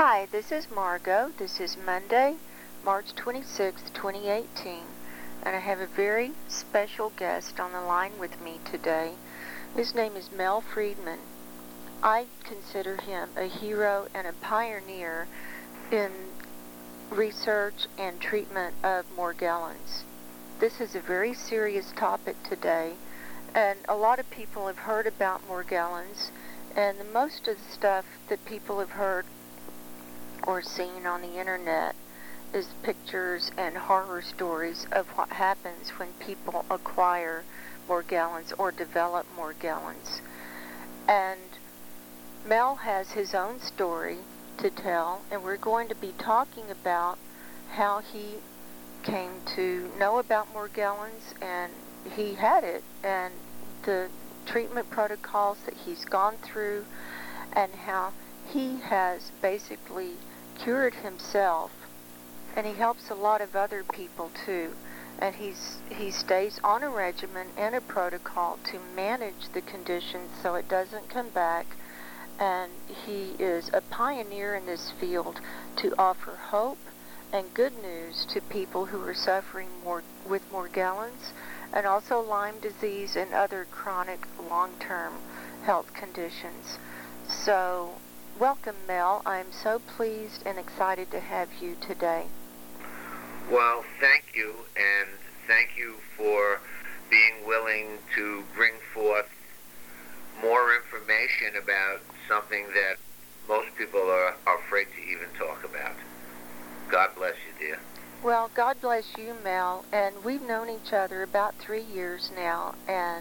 Hi, this is Margot. This is Monday, March 26th, 2018, and I have a very special guest on the line with me today. His name is Mel Friedman. I consider him a hero and a pioneer in research and treatment of Morgellons. This is a very serious topic today, and a lot of people have heard about Morgellons, and most of the stuff that people have heard or seen on the internet is pictures and horror stories of what happens when people acquire Morgellons or develop Morgellons. And Mel has his own story to tell, and we're going to be talking about how he came to know about Morgellons, and he had it, and the treatment protocols that he's gone through, and how he has basically cured himself, and he helps a lot of other people too. And he stays on a regimen and a protocol to manage the condition so it doesn't come back. And he is a pioneer in this field to offer hope and good news to people who are suffering with Morgellons, and also Lyme disease and other chronic long-term health conditions. So, welcome, Mel. I'm so pleased and excited to have you today. Well, thank you, and thank you for being willing to bring forth more information about something that most people are afraid to even talk about. God bless you, dear. Well, God bless you, Mel, and we've known each other about 3 years now, and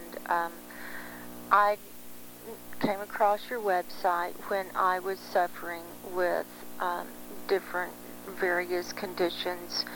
I came across your website when I was suffering with different various conditions.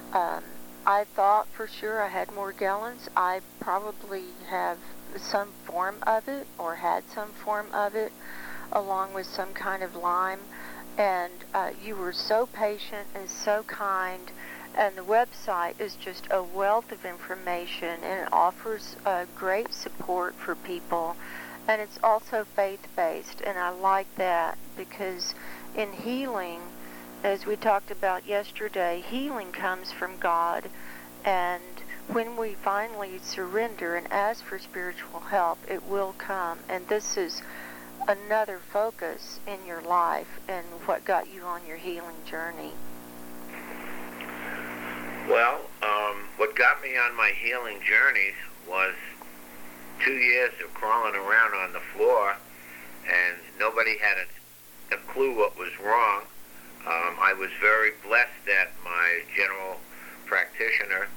I thought for sure I had Morgellons. I probably have some form of it, or had some form of it, along with some kind of Lyme. And you were so patient and so kind, and the website is just a wealth of information, and it offers great support for people. And it's also faith-based, and I like that, because in healing, as we talked about yesterday, healing comes from God, and when we finally surrender and ask for spiritual help, it will come. And this is another focus in your life and what got you on your healing journey. Well, what got me on my healing journey was 2 years of crawling around on the floor, and nobody had a clue what was wrong. I was very blessed that my general practitioner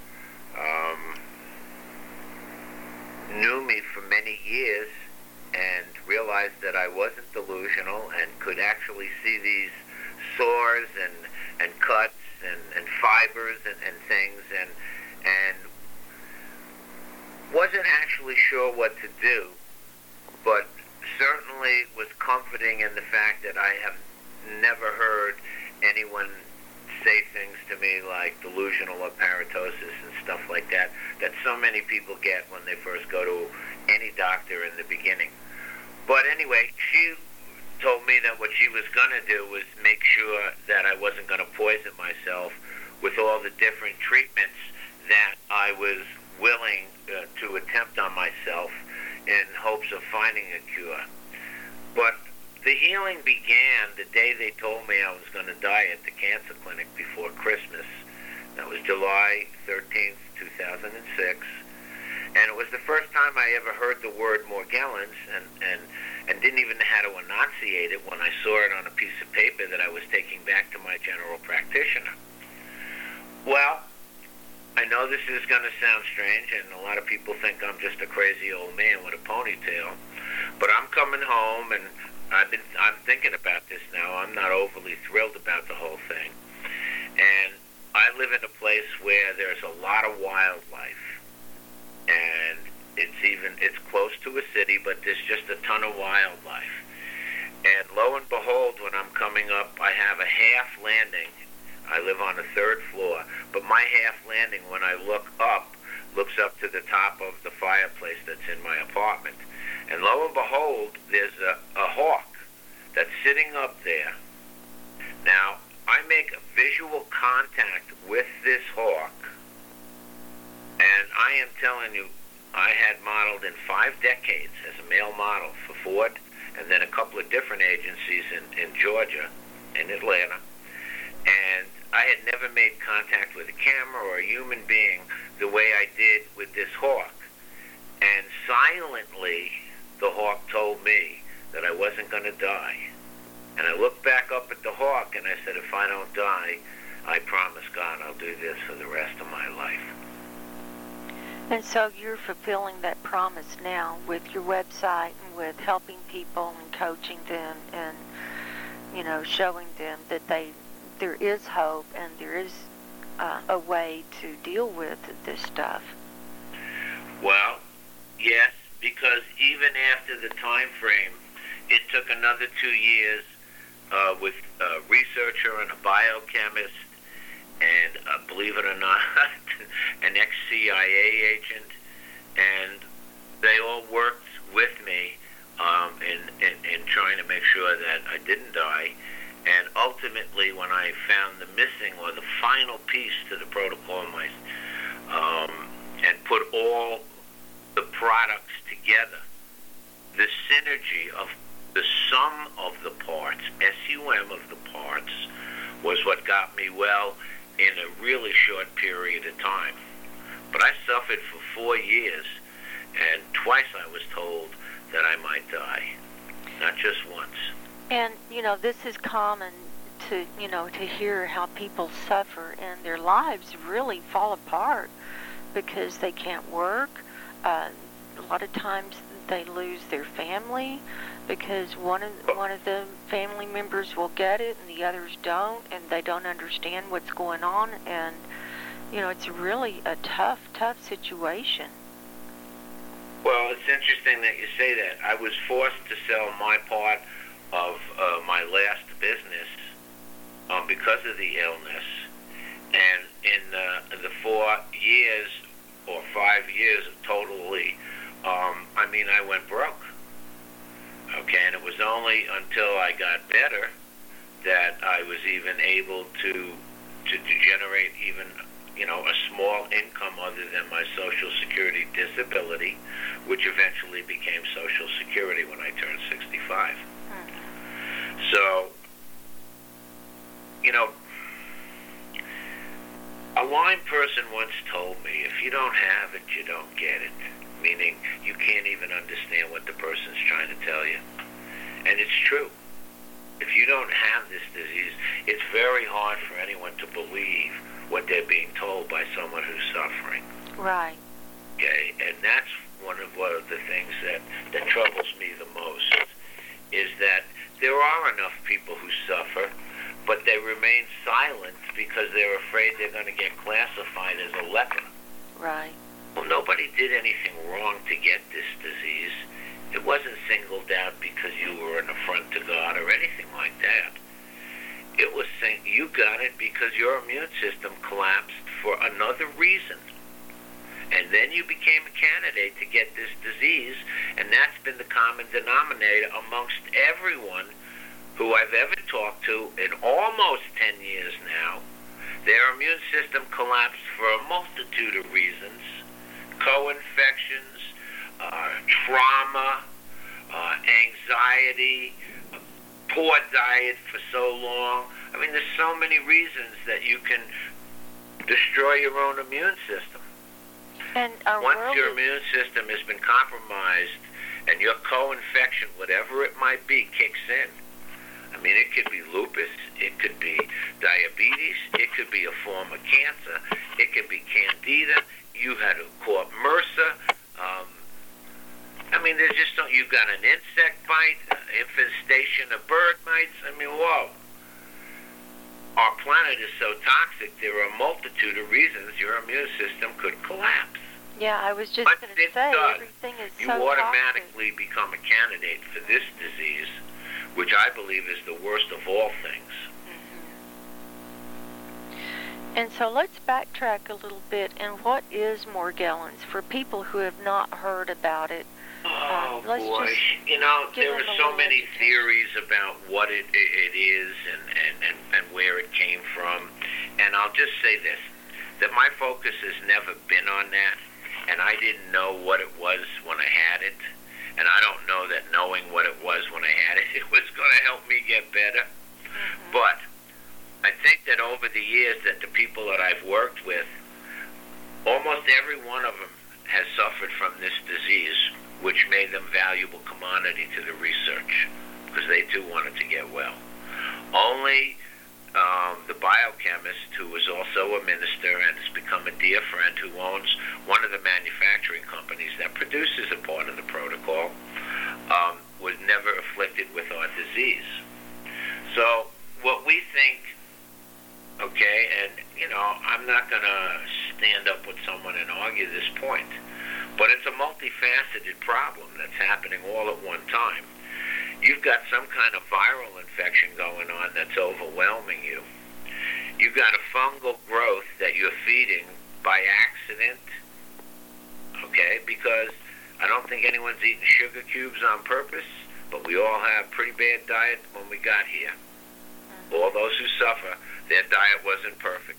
knew me for many years and realized that I wasn't delusional and could actually see these sores and cuts and fibers and things, and wasn't actually sure what to do, but certainly was comforting in the fact that I have never heard anyone say things to me like delusional aparatosis and stuff like that so many people get when they first go to any doctor in the beginning. But anyway, she told me that what she was going to do was make sure that I wasn't going to poison myself with all the different treatments that I was willing to attempt on myself in hopes of finding a cure. But the healing began the day they told me I was going to die at the cancer clinic before Christmas. That was July 13th, 2006. And it was the first time I ever heard the word Morgellons, and didn't even know how to enunciate it when I saw it on a piece of paper that I was taking back to my general practitioner. Well, I know this is going to sound strange, and a lot of people think I'm just a crazy old man with a ponytail, but I'm coming home, and I'm thinking about this now. I'm not overly thrilled about the whole thing. And I live in a place where there's a lot of wildlife, and it's close to a city, but there's just a ton of wildlife. And lo and behold, when I'm coming up, I have a half landing. I live on the 3rd floor, but my half landing, when I look up, looks up to the top of the fireplace that's in my apartment. And lo and behold, there's a hawk that's sitting up there Now, I make visual contact with this hawk, and I am telling you, I had modeled in 5 decades as a male model for Ford, and then a couple of different agencies in Georgia, in Atlanta, and I had never made contact with a camera or a human being the way I did with this hawk. And silently, the hawk told me that I wasn't going to die. And I looked back up at the hawk and I said, if I don't die, I promise God I'll do this for the rest of my life. And so you're fulfilling that promise now with your website and with helping people and coaching them and, you know, showing them that there is hope and there is a way to deal with this stuff. Well, yes, because even after the time frame, it took another 2 years with a researcher and a biochemist and, believe it or not, an ex-CIA agent, and they all worked with me in trying to make sure that I didn't die. And ultimately, when I found the missing or the final piece to the protocol and put all the products together, the synergy of the sum of the parts, SUM of the parts, was what got me well in a really short period of time. But I suffered for 4 years, and twice I was told that I might die, not just once. And, you know, this is common to, you know, to hear how people suffer and their lives really fall apart because they can't work. A lot of times they lose their family because one of the family members will get it and the others don't, and they don't understand what's going on. And, you know, it's really a tough situation. Well, it's interesting that you say that. I was forced to sell my part of my last business because of the illness, and in the 4 years or 5 years totally, I mean, I went broke. Okay, and it was only until I got better that I was even able to generate even, you know, a small income other than my Social Security disability, which eventually became Social Security when I turned 65. So, you know, a Lyme person once told me, if you don't have it, you don't get it. Meaning, you can't even understand what the person's trying to tell you. And it's true. If you don't have this disease, it's very hard for anyone to believe what they're being told by someone who's suffering. Right. Okay, and that's one of the things that troubles me the most, is that there are enough people who suffer, but they remain silent because they're afraid they're going to get classified as a leper. Right. Well, nobody did anything wrong to get this disease. It wasn't singled out because you were an affront to God or anything like that. It was saying you got it because your immune system collapsed for another reason. And then you became a candidate to get this disease, and that's been the common denominator amongst everyone who I've ever talked to in almost 10 years now. Their immune system collapsed for a multitude of reasons: co-infections, trauma, anxiety, poor diet for so long. I mean, there's so many reasons that you can destroy your own immune system. And once your immune system has been compromised and your co-infection, whatever it might be, kicks in. I mean, it could be lupus, it could be diabetes, it could be a form of cancer, it could be candida, you had caught MRSA. I mean, there's just you've got an insect bite, infestation of bird mites. I mean, whoa. Our planet is so toxic, there are a multitude of reasons your immune system could collapse. Yeah, I was just going to say, everything is so toxic. You automatically become a candidate for this disease, which I believe is the worst of all things. Mm-hmm. And so let's backtrack a little bit. And what is Morgellons for people who have not heard about it? Oh, boy. You know, there are so many theories about what it is I'll just say this, that my focus has never been on that, and I didn't know what it was when I had it, and I don't know that knowing what it was when I had it, it was going to help me get better. But I think that over the years that the people that I've worked with, almost every one of them has suffered from this disease, which made them valuable commodity to the research, because they too wanted to get well. Only the biochemist, who was also a minister and has become a dear friend, who owns one of the manufacturing companies that produces a part of the protocol, was never afflicted with our disease. So what we think, okay, and, I'm not going to stand up with someone and argue this point, but it's a multifaceted problem that's happening all at one time. You've got some kind of viral infection going on that's overwhelming you. You've got a fungal growth that you're feeding by accident, okay, because I don't think anyone's eating sugar cubes on purpose, but we all have pretty bad diet when we got here. All those who suffer, their diet wasn't perfect.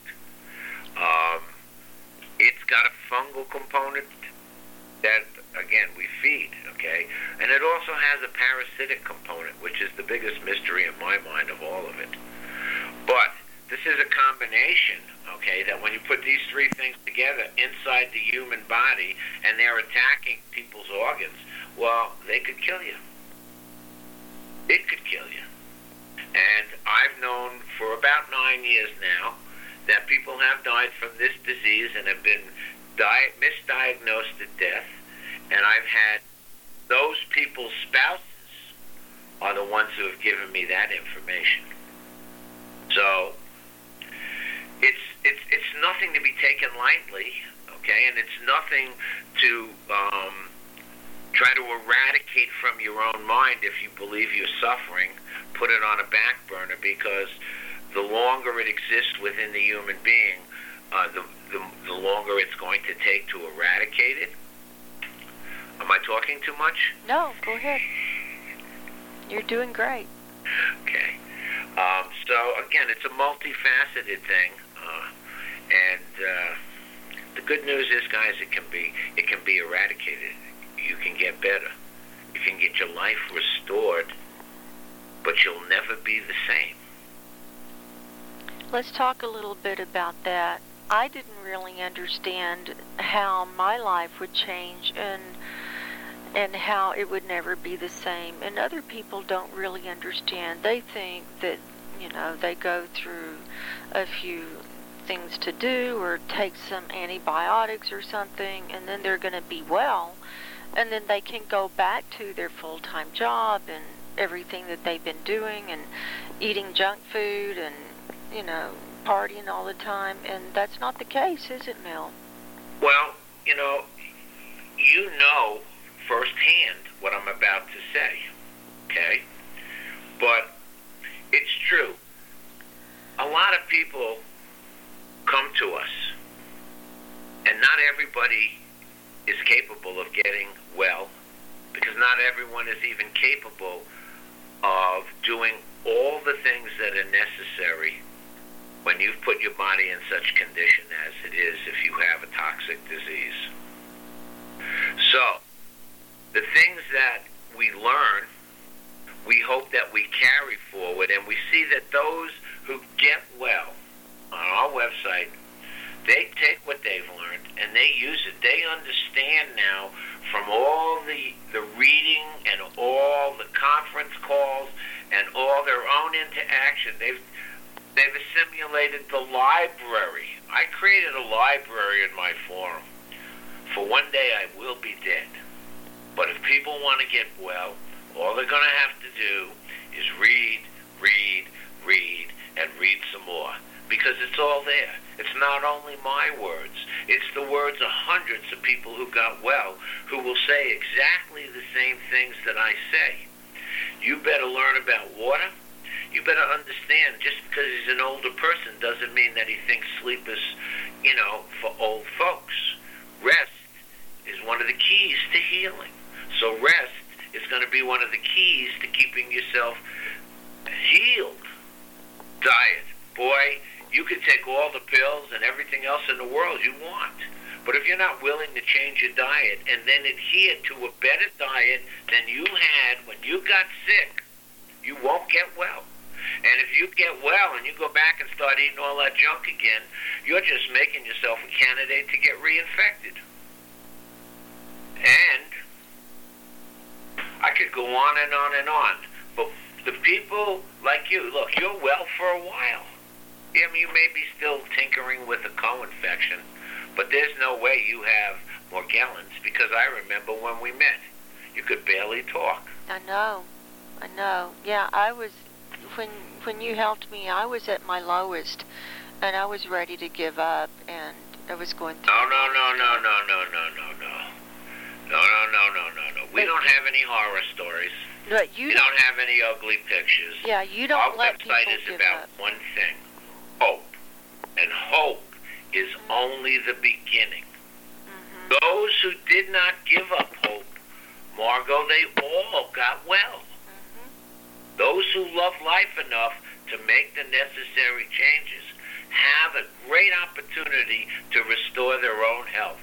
It's got a fungal component that, again, we feed, okay? And it also has a parasitic component, which is the biggest mystery in my mind of all of it. But this is a combination, okay, that when you put these three things together inside the human body and they're attacking people's organs, well, they could kill you. It could kill you. And I've known for about 9 years now that people have died from this disease and have been misdiagnosed to death. And I've had those people's spouses are the ones who have given me that information. So it's nothing to be taken lightly, okay? And it's nothing to try to eradicate from your own mind if you believe you're suffering. Put it on a back burner, because the longer it exists within the human being, the longer it's going to take to eradicate it. Am I talking too much? No, go ahead. You're doing great. Okay. So again, it's a multifaceted thing, and the good news is, guys, it can be eradicated. You can get better. You can get your life restored, but you'll never be the same. Let's talk a little bit about that. I didn't really understand how my life would change and how it would never be the same. And other people don't really understand. They think that, they go through a few things to do or take some antibiotics or something, and then they're going to be well. And then they can go back to their full-time job and everything that they've been doing and eating junk food and, partying all the time. And that's not the case, is it, Mel? Well, you know firsthand what I'm about to say, okay? But it's true. A lot of people come to us, and not everybody is capable of getting well, because not everyone is even capable of doing all the things that are necessary when you've put your body in such condition as it is if you have a toxic disease. So, the things that we learn, we hope that we carry forward, and we see that those who get well on our website, they take what they've learned and they use it. They understand now from all the reading and all the conference calls and all their own interaction. They've assimilated the library. I created a library in my forum. For one day I will be dead. But if people want to get well, all they're going to have to do is read, and read some more. Because it's all there. It's not only my words. It's the words of hundreds of people who got well, who will say exactly the same things that I say. You better learn about water. You better understand, just because he's an older person doesn't mean that he thinks sleep is, for old folks. Rest is one of the keys to healing. So rest is going to be one of the keys to keeping yourself healed. Diet. Boy, you could take all the pills and everything else in the world you want. But if you're not willing to change your diet and then adhere to a better diet than you had when you got sick, you won't get well. And if you get well and you go back and start eating all that junk again, you're just making yourself a candidate to get reinfected. And I could go on and on and on. But the people like you, look, you're well for a while. Yeah, I mean, you may be still tinkering with a co-infection, but there's no way you have Morgellons, because I remember when we met, you could barely talk. I know. Yeah, I was, when you helped me, I was at my lowest, and I was ready to give up, and I was going through... No. We don't have any horror stories. But you don't have any ugly pictures. Yeah, you don't let people give up. Our website is about one thing, hope. And hope is only the beginning. Mm-hmm. Those who did not give up hope, Margot, they all got well. Mm-hmm. Those who love life enough to make the necessary changes have a great opportunity to restore their own health.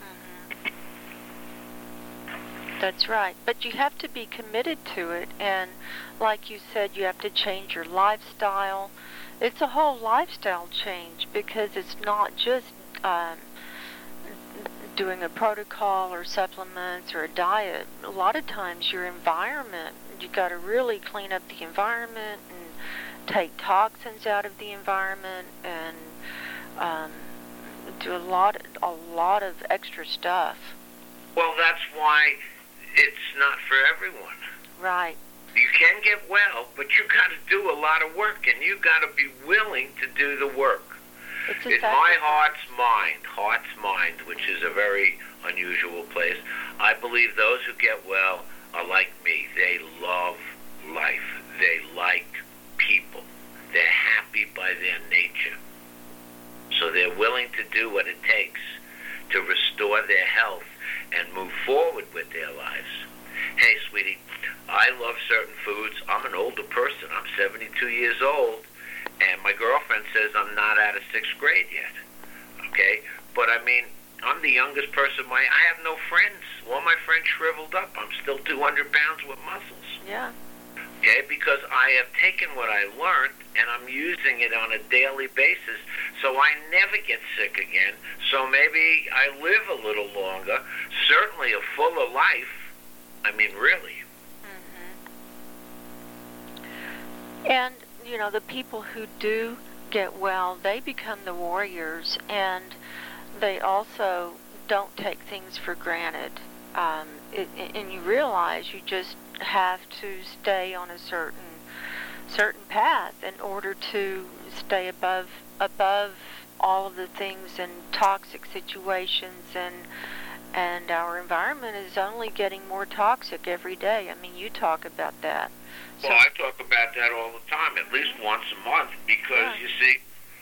That's right. But you have to be committed to it. And like you said, you have to change your lifestyle. It's a whole lifestyle change, because it's not just doing a protocol or supplements or a diet. A lot of times your environment, you got to really clean up the environment and take toxins out of the environment and do a lot of extra stuff. Well, that's why it's not for everyone. Right. You can get well, but you got to do a lot of work, and you got to be willing to do the work. In my heart's mind, which is a very unusual place, I believe those who get well are like me. They love life. They like people. They're happy by their nature. So they're willing to do what it takes to restore their health and move forward with their lives. Hey, sweetie, I love certain foods. I'm an older person. I'm 72 years old, and my girlfriend says I'm not out of 6th grade yet. Okay? But, I mean, I'm the youngest person. I have no friends. All my friends shriveled up. I'm still 200 pounds with muscles. Yeah. Okay? Because I have taken what I learned, and I'm using it on a daily basis, so I never get sick again. So maybe I live a little longer, certainly a fuller life. I mean, really. Mm-hmm. And, you know, the people who do get well, they become the warriors, and they also don't take things for granted. And you realize you just have to stay on a certain path in order to stay above all of the things and toxic situations, and our environment is only getting more toxic every day. I mean, you talk about that. Well, I talk about that all the time, at least once a month, because you see,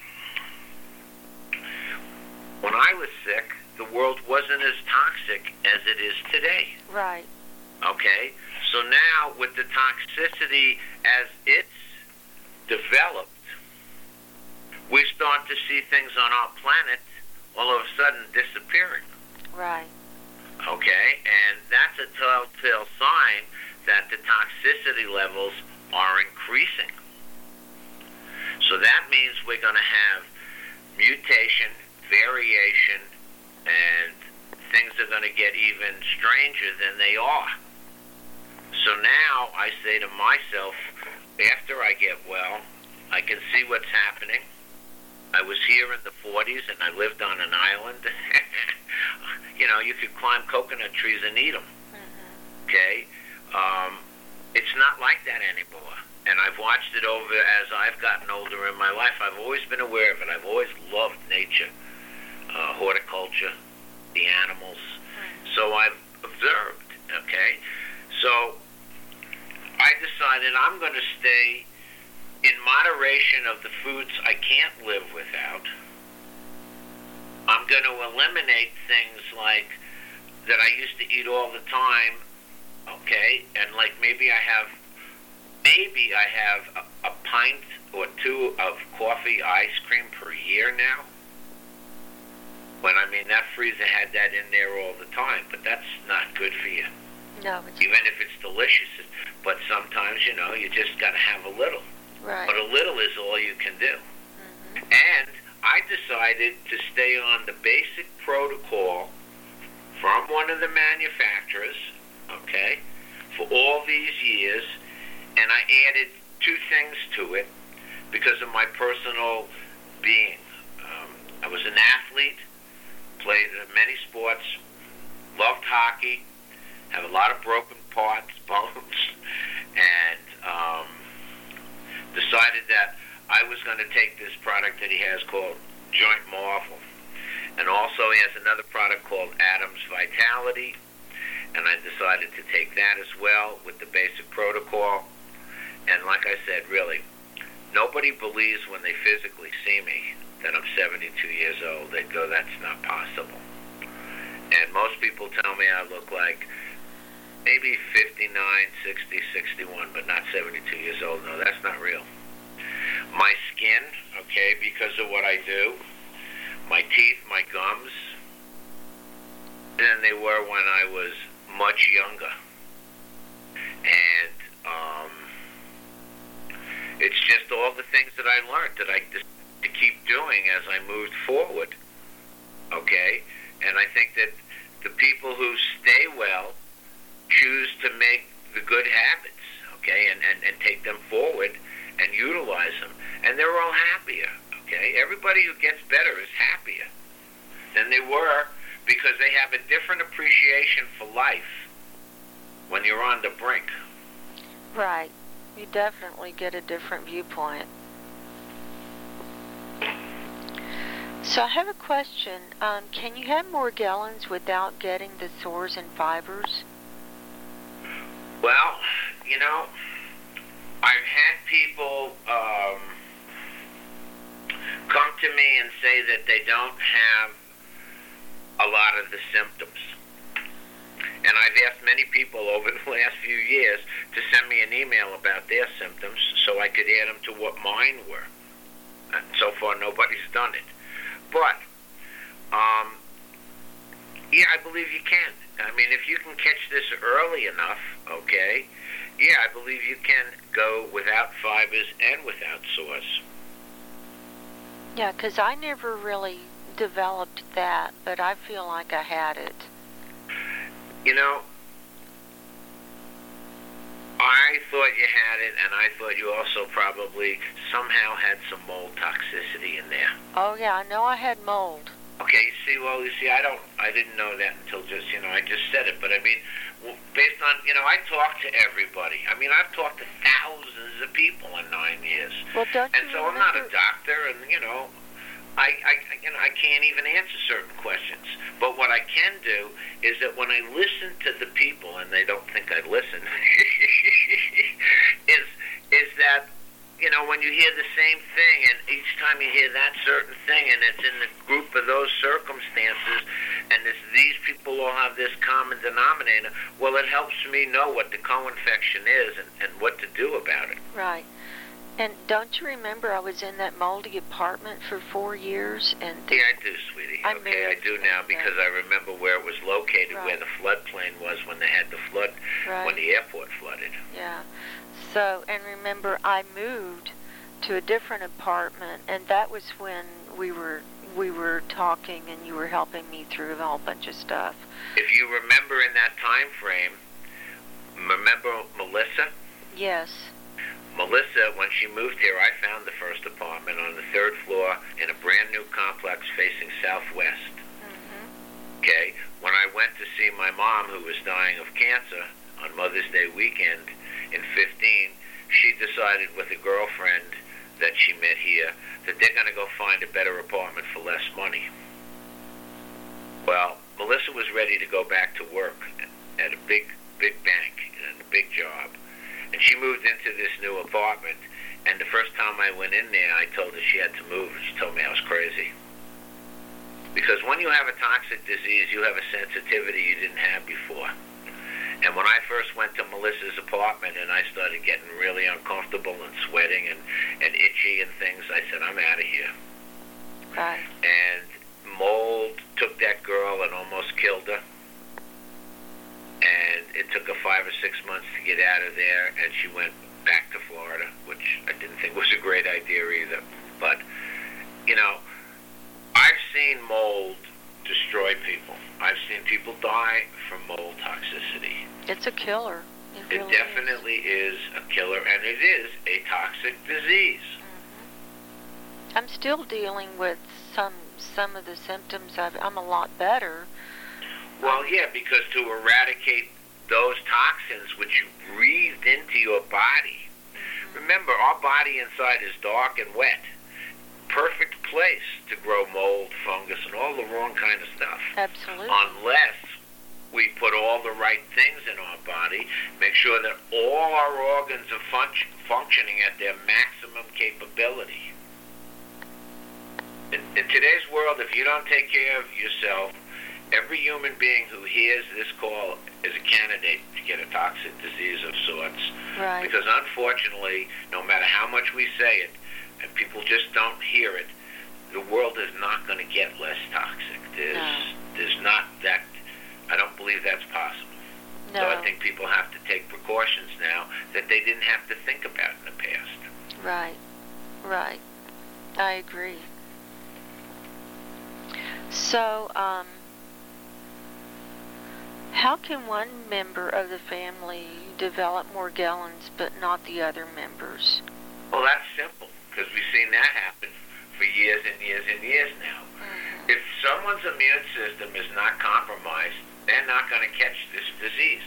when I was sick, the world wasn't as toxic as it is today. Right. Okay? So now, with the toxicity as it's developed, we start to see things on our planet all of a sudden disappearing. Right. Okay? And that's a telltale sign that the toxicity levels are increasing. So that means we're going to have mutation, variation, and things are going to get even stranger than they are. So now I say to myself, after I get well, I can see what's happening. I was here in the 40s, and I lived on an island. You know, you could climb coconut trees and eat them. Mm-hmm. Okay? It's not like that anymore. And I've watched it over as I've gotten older in my life. I've always been aware of it. I've always loved nature, horticulture, the animals. Mm-hmm. So I've observed, okay? So I decided I'm going to stay in moderation of the foods I can't live without. I'm going to eliminate things like that I used to eat all the time, okay? And like maybe I have a pint or two of coffee coffee, ice cream per year now. When, I mean, that freezer had that in there all the time, but that's not good for you. No, it's Even if it's delicious. But sometimes, you know, you just got to have a little. right. But a little is all you can do. Mm-hmm. And I decided to stay on the basic protocol from one of the manufacturers, okay, for all these years, and I added two things to it because of my personal being. I was an athlete, played many sports, loved hockey, have a lot of broken parts, bones, and decided that I was going to take this product that he has called Joint Marvel. And also he has another product called Adams Vitality, and I decided to take that as well with the basic protocol. And like I said, really, nobody believes when they physically see me that I'm 72 years old. They go, that's not possible. And most people tell me I look like maybe 59, 60, 61, but not 72 years old. No, that's not real. My skin, okay, because of what I do, my teeth, my gums, than they were when I was much younger. And it's just all the things that I learned that I just to keep doing as I moved forward, okay? And I think that the people who stay well choose to make the good habits, okay, and take them forward and utilize them. And they're all happier, okay? Everybody who gets better is happier than they were because they have a different appreciation for life when you're on the brink. Right. You definitely get a different viewpoint. So I have a question. Can you have Morgellons without getting the sores and fibers? Well, you know, I've had people come to me and say that they don't have a lot of the symptoms. And I've asked many people over the last few years to send me an email about their symptoms so I could add them to what mine were. And so far, nobody's done it. But, yeah, I believe you can. I mean, if you can catch this early enough, okay, yeah, I believe you can go without fibers and without sores. Yeah, because I never really developed that, but I feel like I had it. You know, I thought you had it, and I thought you also probably somehow had some mold toxicity in there. Oh, yeah, I know I had mold. Okay, you see, I didn't know that until just, I just said it. But I mean, based on, I talk to everybody. I mean, I've talked to thousands of people in 9 years. Well, don't and you so remember? I'm not a doctor, and I can't even answer certain questions. But what I can do is that when I listen to the people, and they don't think I listen, is that, when you hear the same thing, and each time you hear that certain thing, and it's in the group of those circumstances, and these people all have this common denominator, well, it helps me know what the co-infection is and what to do about it. Right. And don't you remember I was in that moldy apartment for 4 years? And yeah, I do, sweetie. Okay, I do now because I remember where it was located, right. where the floodplain was when they had the flood, right. when the airport flooded. Yeah. So, and remember, I moved to a different apartment, and that was when we were talking, and you were helping me through a whole bunch of stuff. If you remember in that time frame, remember Melissa? Yes. Melissa, when she moved here, I found the first apartment on the 3rd floor in a brand new complex facing southwest. Mm-hmm. Okay? When I went to see my mom, who was dying of cancer, on Mother's Day weekend in 15, she decided with a girlfriend that she met here that they're going to go find a better apartment for less money. Well, Melissa was ready to go back to work at a big bank and a big job. And she moved into this new apartment, and the first time I went in there, I told her she had to move. She told me I was crazy. Because when you have a toxic disease, you have a sensitivity you didn't have before. And when I first went to Melissa's apartment and I started getting really uncomfortable and sweating and itchy and things, I said, I'm out of here. Right. And mold took that girl and almost killed her. And it took her 5 or 6 months to get out of there, and she went back to Florida, which I didn't think was a great idea either. But, you know, I've seen mold destroy people. I've seen people die from mold toxicity. It's a killer. It really definitely is a killer, and it is a toxic disease. Mm-hmm. I'm still dealing with some of the symptoms. I'm a lot better. Well, yeah, because to eradicate those toxins which you breathed into your body. Remember, our body inside is dark and wet. Perfect place to grow mold, fungus, and all the wrong kind of stuff. Absolutely. Unless we put all the right things in our body, make sure that all our organs are functioning at their maximum capability. In today's world, if you don't take care of yourself, every human being who hears this call is a candidate to get a toxic disease of sorts. Right. Because unfortunately, no matter how much we say it, and people just don't hear it, the world is not going to get less toxic. There's not that. I don't believe that's possible. No. So I think people have to take precautions now that they didn't have to think about in the past. Right. Right. I agree. So, how can one member of the family develop Morgellons but not the other members? Well, that's simple, because we've seen that happen for years and years and years now. Mm-hmm. If someone's immune system is not compromised, they're not going to catch this disease.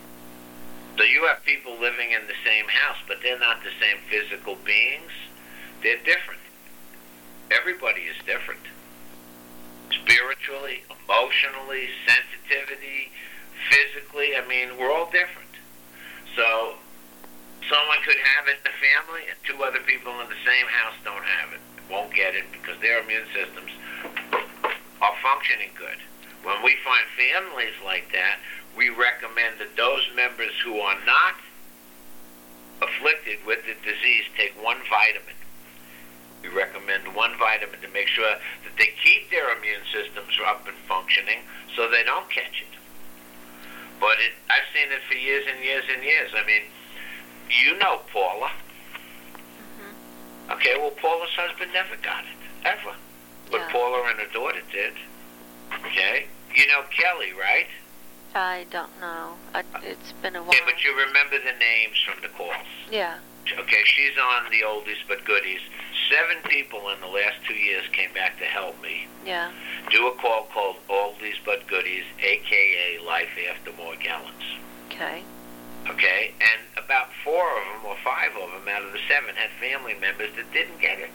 So you have people living in the same house, but they're not the same physical beings. They're different. Everybody is different. Spiritually, emotionally, sensitivity, physically, I mean, we're all different. So someone could have it in the family and two other people in the same house don't have it, won't get it because their immune systems are functioning good. When we find families like that, we recommend that those members who are not afflicted with the disease take one vitamin. We recommend one vitamin to make sure that they keep their immune systems up and functioning so they don't catch it. But I've seen it for years and years and years. I mean, you know Paula. Mm-hmm. Okay, well, Paula's husband never got it, ever. But Yeah. Paula and her daughter did. Okay? You know Kelly, right? I don't know. It's been a while. Okay, but you remember the names from the calls. Yeah. Okay, she's on the oldies but goodies. 7 people in the last 2 years came back to help me Yeah. do a call called Oldies But Goodies, a.k.a. Life After Morgellons. Okay. Okay? And about 4 of them or 5 of them out of the 7 had family members that didn't get it.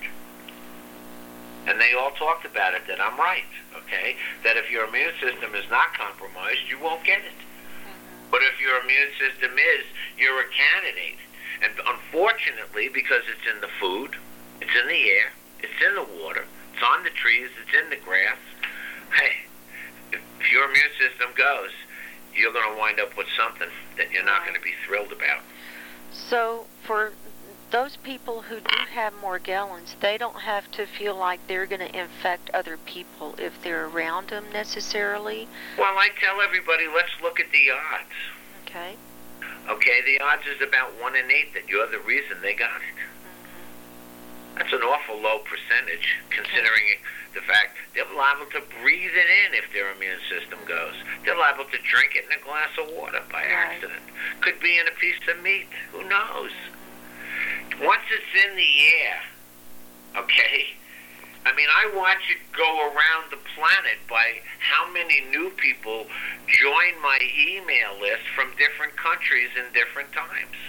And they all talked about it, that I'm right, okay? That if your immune system is not compromised, you won't get it. Mm-hmm. But if your immune system is, you're a candidate. And unfortunately, because it's in the food, it's in the air, it's in the water, it's on the trees, it's in the grass, hey, if your immune system goes, you're going to wind up with something that you're not going to be thrilled about. So for those people who do have Morgellons, they don't have to feel like they're going to infect other people if they're around them necessarily? Well, I tell everybody, let's look at the odds. Okay. Okay, the odds is about 1 in 8 that you're the reason they got it. That's an awful low percentage, considering the fact they're liable to breathe it in if their immune system goes. They're liable to drink it in a glass of water by accident. Could be in a piece of meat. Who knows? Once it's in the air, okay, I mean, I watch it go around the planet by how many new people join my email list from different countries in different times.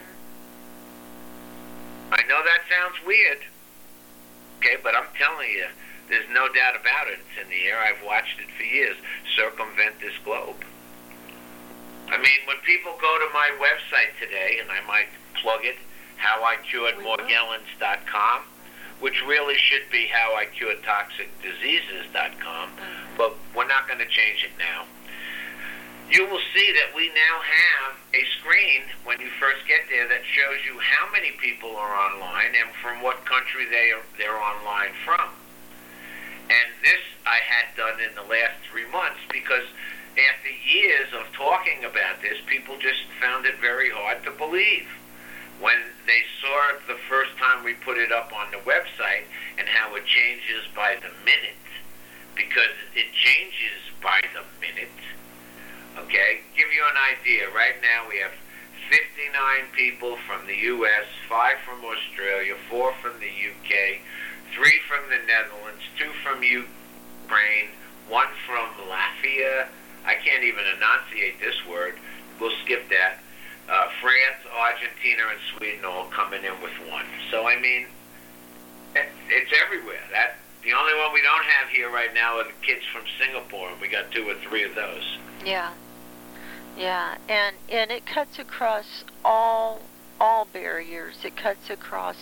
I know that sounds weird, okay, but I'm telling you, there's no doubt about it. It's in the air. I've watched it for years circumvent this globe. I mean, when people go to my website today, and I might plug it, howicuredmorgellons.com, which really should be howicuredtoxicdiseases.com, but we're not going to change it now. you will see that we now have a screen when you first get there that shows you how many people are online and from what country they're online from. And this I had done in the last 3 months because after years of talking about this, people just found it very hard to believe. When they saw it the first time we put it up on the website and how it changes by the minute, because it changes by the minute. Okay, give you an idea. Right now we have 59 people from the U.S., 5 from Australia, 4 from the U.K., 3 from the Netherlands, 2 from Ukraine, 1 from Latvia. I can't even enunciate this word. We'll skip that. France, Argentina, and Sweden all coming in with 1. So, I mean, it's everywhere. The only one we don't have here right now are the kids from Singapore, and we got 2 or 3 of those. Yeah. Yeah, and it cuts across all barriers. It cuts across,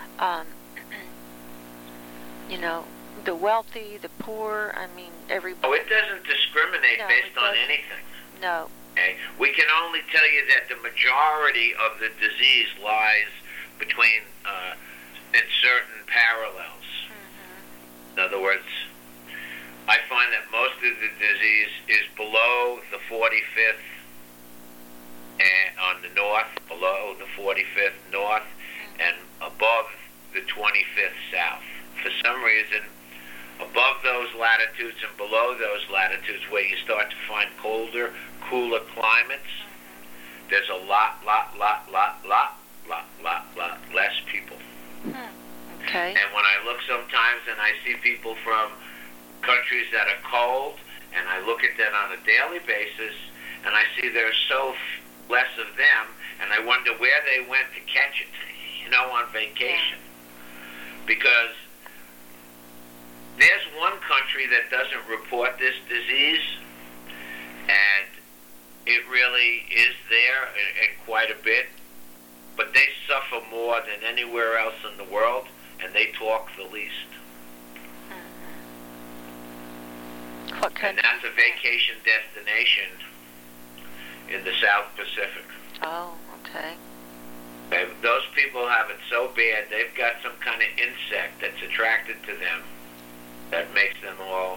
the wealthy, the poor. I mean, everybody. Oh, it doesn't discriminate based on anything. No. Okay, we can only tell you that the majority of the disease lies between in certain parallels. Mm-hmm. In other words, I find that most of the disease is below the 45th and on the north, below the 45th north, and above the 25th south. For some reason, above those latitudes and below those latitudes, where you start to find colder, cooler climates, there's a lot less people. Okay. And when I look sometimes and I see people from countries that are cold, and I look at that on a daily basis, and I see there's so less of them, and I wonder where they went to catch it, on vacation. Because there's one country that doesn't report this disease, and it really is there in quite a bit, but they suffer more than anywhere else in the world, and they talk the least. What country? And that's a vacation destination in the South Pacific. Oh, okay. Those people have it so bad, they've got some kind of insect that's attracted to them that makes them all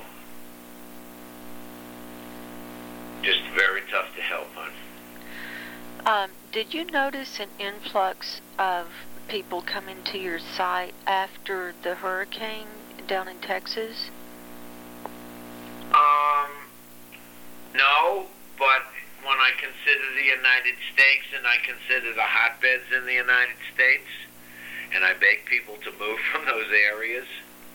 just very tough to help on. Did you notice an influx of people coming to your site after the hurricane down in Texas? No, but when I consider the United States and I consider the hotbeds in the United States, and I beg people to move from those areas,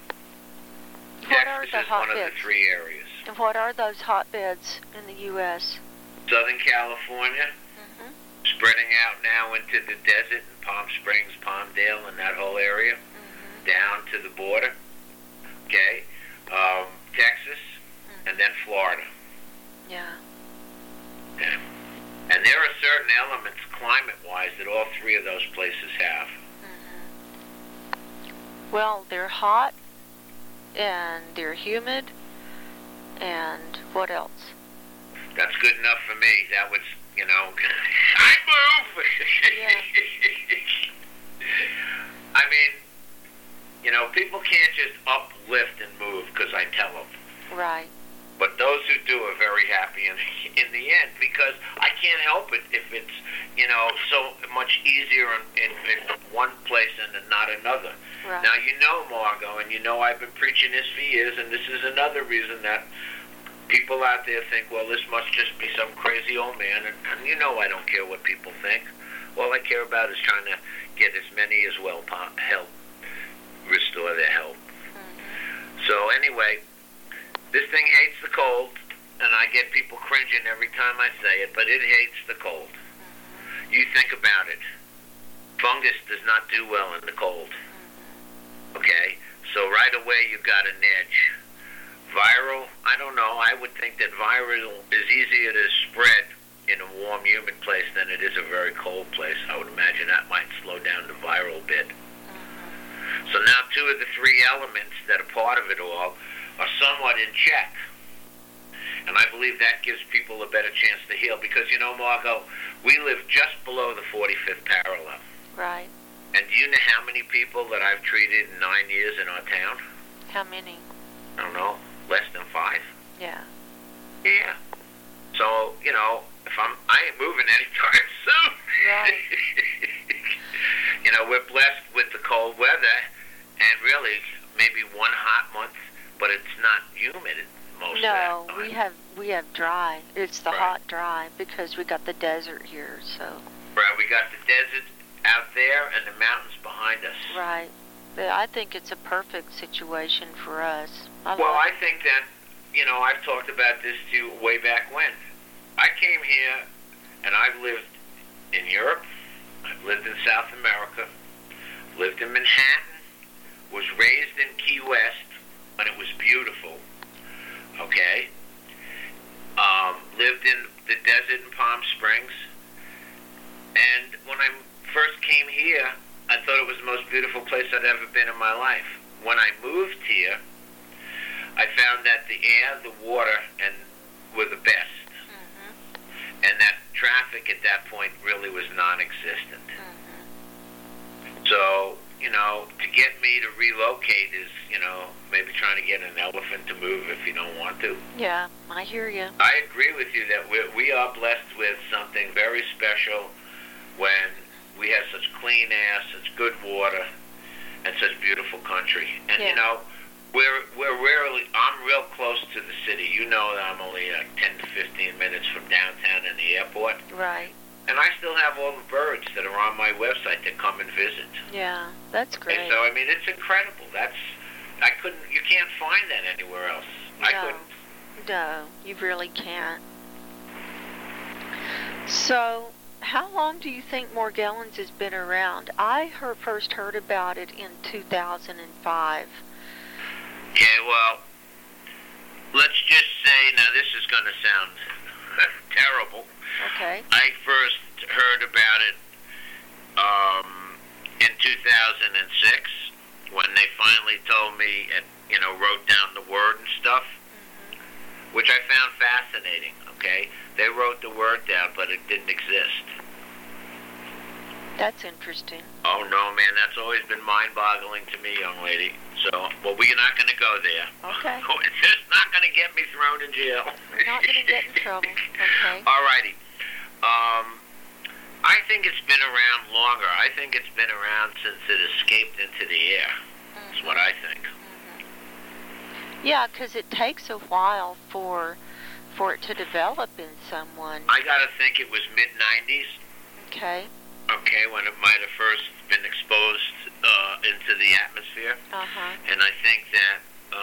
Texas is one of the 3 areas. And what are those hotbeds in the U.S.? Southern California, spreading out now into the desert in Palm Springs, Palmdale, and that whole area, down to the border. Okay, Texas, and then Florida. Yeah. Yeah. And there are certain elements, climate-wise, that all 3 of those places have. Well, they're hot, and they're humid, and what else? That's good enough for me. That was, I move! Yeah. I mean, people can't just uplift and move because I tell them. Right. But those who do are very happy in the end, because I can't help it if it's, so much easier in one place and not another. Right. Now, Margot, and I've been preaching this for years, and this is another reason that people out there think, well, this must just be some crazy old man, and I don't care what people think. All I care about is trying to get as many as well help, restore their health. So anyway, this thing hates the cold, and I get people cringing every time I say it, but it hates the cold. You think about it. Fungus does not do well in the cold. Okay? So right away you got an edge. Viral, I don't know. I would think that viral is easier to spread in a warm, humid place than it is a very cold place. I would imagine that might slow down the viral bit. So now 2 of the 3 elements that are part of it all are somewhat in check. And I believe that gives people a better chance to heal because, you know, Margot, we live just below the 45th parallel. Right. And do you know how many people that I've treated in 9 years in our town? How many? I don't know, less than 5. Yeah. Yeah. So, you know, I ain't moving anytime soon. Right. You know, we're blessed with the cold weather and really maybe one hot month, but it's not humid most of the time. No, we have dry. It's the Right. hot dry because we got the desert here, so. Right, we got the desert out there and the mountains behind us. Right. But I think it's a perfect situation for us. Well, I think that, you know, I've talked about this to you way back when. I came here and I've lived in Europe, I've lived in South America, lived in Manhattan, was raised in Key West when it was beautiful, okay? Lived in the desert in Palm Springs, and when I first came here, I thought it was the most beautiful place I'd ever been in my life. When I moved here, I found that the air, the water, and were the best. Mm-hmm. And that traffic at that point really was non-existent. Mm-hmm. So, you know, to get me to relocate is, you know, maybe trying to get an elephant to move if you don't want to. Yeah, I hear you. I agree with you that we are blessed with something very special when we have such clean air, such good water, and such beautiful country. And, yeah. You know, I'm real close to the city. You know that I'm only 10 to 15 minutes from downtown and the airport. Right. And I still have all the birds that are on my website that come and visit. Yeah, that's great. And so, I mean, it's incredible. You can't find that anywhere else. No. I couldn't. No, you really can't. So, how long do you think Morgellons has been around? I first heard about it in 2005. Okay, well, let's just say, now this is going to sound terrible. Okay. I first heard about it in 2006 when they finally told me, and, you know, wrote down the word and stuff, mm-hmm. which I found fascinating, okay? They wrote the word down, but it didn't exist. That's interesting. Oh, no, man, that's always been mind-boggling to me, young lady. So, well, we're not going to go there. Okay. It's just not going to get me thrown in jail. We're not going to get in trouble. Okay. All righty. I think it's been around longer. I think it's been around since it escaped into the air. Mm-hmm. That's what I think. Mm-hmm. Yeah, because it takes a while for it to develop in someone. I got to think it was mid-90s. Okay. Okay, when it might have first been exposed into the atmosphere. Uh-huh. And I think that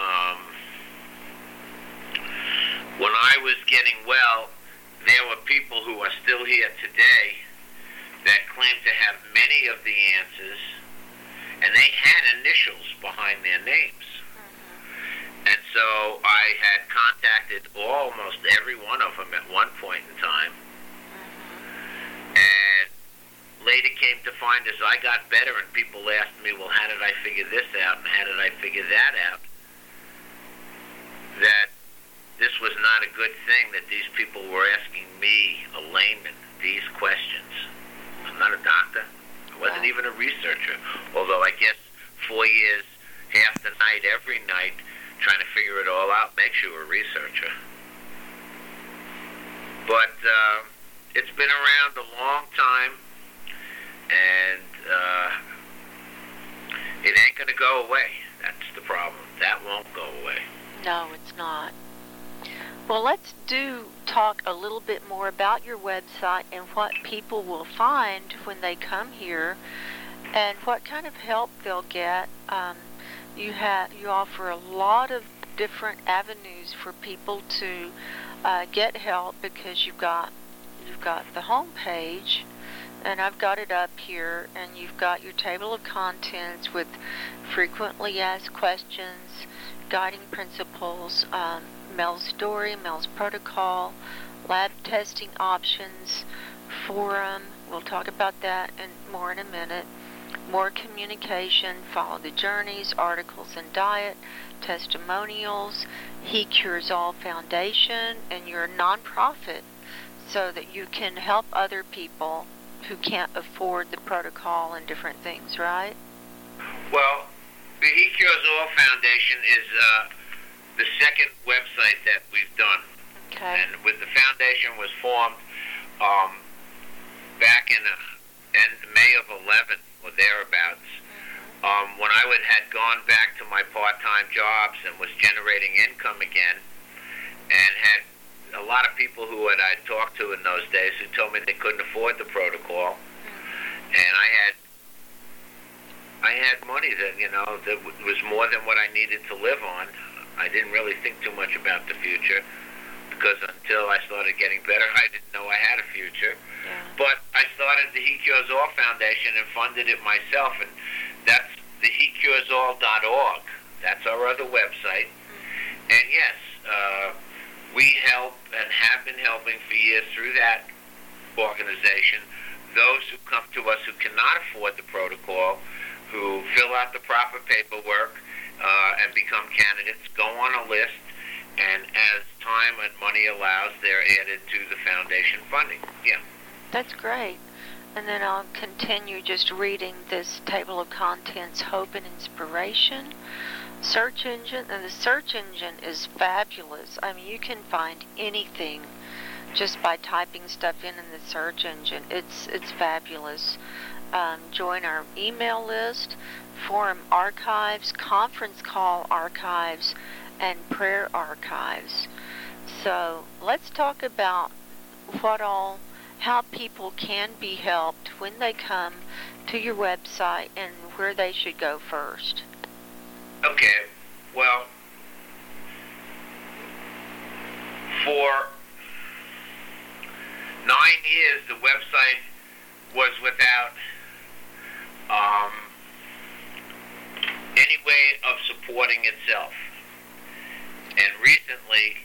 when I was getting well, there were people who are still here today that claim to have many of the answers, and they had initials behind their names. Mm-hmm. And so I had contacted almost every one of them at one point in time. Mm-hmm. And later came to find as I got better and people asked me, well, how did I figure this out and how did I figure that out, that this was not a good thing that these people were asking me, a layman, these questions. I'm not a doctor. I wasn't even a researcher. Although I guess 4 years, half the night, every night, trying to figure it all out makes you a researcher. But it's been around a long time, and it ain't going to go away. That's the problem. That won't go away. No, it's not. Well, let's talk a little bit more about your website and what people will find when they come here and what kind of help they'll get. You offer a lot of different avenues for people to get help because you've got the home page, and I've got it up here, and you've got your table of contents with frequently asked questions, guiding principles, Mel's story, Mel's protocol, lab testing options, forum. We'll talk about that more in a minute. more communication, follow the journeys, articles and diet, testimonials. He Cures All Foundation, and you're a nonprofit so that you can help other people who can't afford the protocol and different things, right? Well, the He Cures All Foundation is the second website that we've done. Okay. And with the foundation was formed back in May of 11 or thereabouts. When I had gone back to my part-time jobs and was generating income again, and had a lot of people who I'd talked to in those days who told me they couldn't afford the protocol, and I had money that that was more than what I needed to live on. I didn't really think too much about the future, because until I started getting better, I didn't know I had a future. Yeah. But I started the He Cures All Foundation and funded it myself, and that's the HeCuresAll.org. That's our other website. And yes, we help and have been helping for years through that organization those who come to us who cannot afford the protocol, who fill out the proper paperwork and become candidates, go on a list, and as time and money allows, they're added to the foundation funding. Yeah. That's great. And then I'll continue just reading this table of contents, hope and inspiration. Search engine, and the search engine is fabulous. I mean, you can find anything just by typing stuff in the search engine. It's fabulous. Join our email list, forum archives, conference call archives, and prayer archives. So let's talk about how people can be helped when they come to your website and where they should go first. Okay, well, for 9 years the website was without any way of supporting itself. And recently,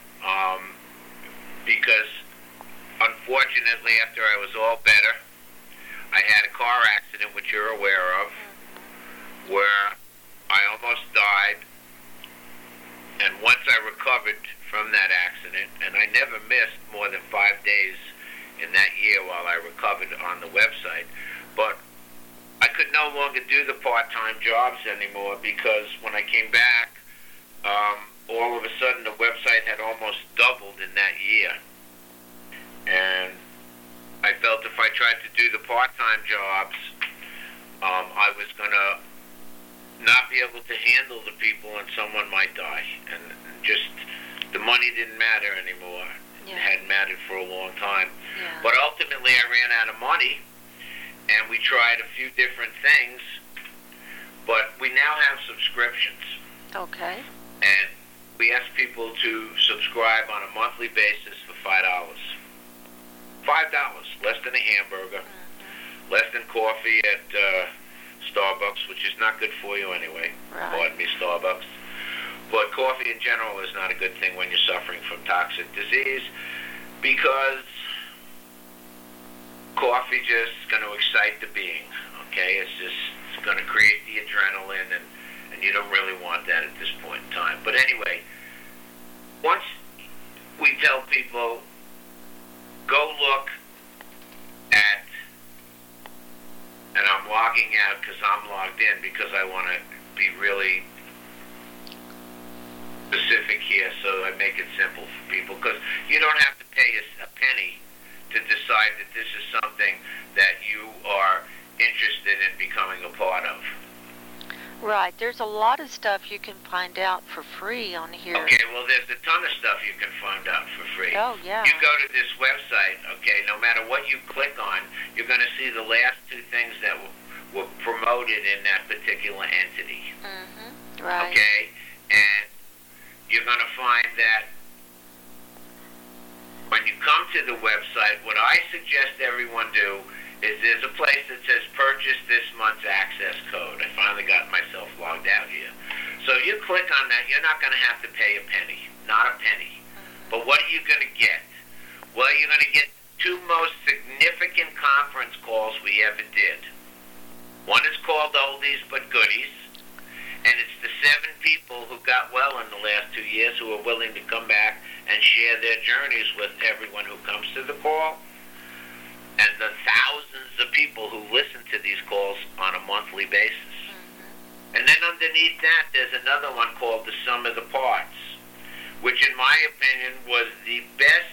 because unfortunately after I was all better, I had a car accident, which you're aware of, where I almost died, and once I recovered from that accident, and I never missed more than 5 days in that year while I recovered on the website, but I could no longer do the part-time jobs anymore, because when I came back, all of a sudden the website had almost doubled in that year. And I felt if I tried to do the part-time jobs, I was going to not be able to handle the people and someone might die. And just the money didn't matter anymore. Yeah. It hadn't mattered for a long time. Yeah. But ultimately I ran out of money, and we tried a few different things, but we now have subscriptions. Okay. And we ask people to subscribe on a monthly basis for $5. $5, less than a hamburger, less than coffee at Starbucks, which is not good for you anyway. Right. Pardon me, Starbucks. But coffee in general is not a good thing when you're suffering from toxic disease, because coffee just is going to excite the being, okay? It's going to create the adrenaline, and you don't really want that at this point in time. But anyway, once we tell people, go look at, and I'm logging out because I'm logged in because I want to be really specific here, so I make it simple for people, because you don't have to pay a penny to decide that this is something that you are interested in becoming a part of. Right. There's a lot of stuff you can find out for free on here. Okay, well, there's a ton of stuff you can find out for free. Oh, yeah. You go to this website, okay, no matter what you click on, you're going to see the last two things that were promoted in that particular entity. Mm-hmm. Right. Okay? And you're going to find that when you come to the website, what I suggest everyone do is there's a place that says purchase this month's access code. I finally got myself logged out here. So you click on that, you're not going to have to pay a penny. Not a penny. But what are you going to get? Well, you're going to get two most significant conference calls we ever did. One is called Oldies But Goodies, and it's the 7 people who got well in the last 2 years who are willing to come back and share their journeys with everyone who comes to the call, and the thousands of people who listen to these calls on a monthly basis. And then underneath that, there's another one called The Sum of the Parts, which in my opinion was the best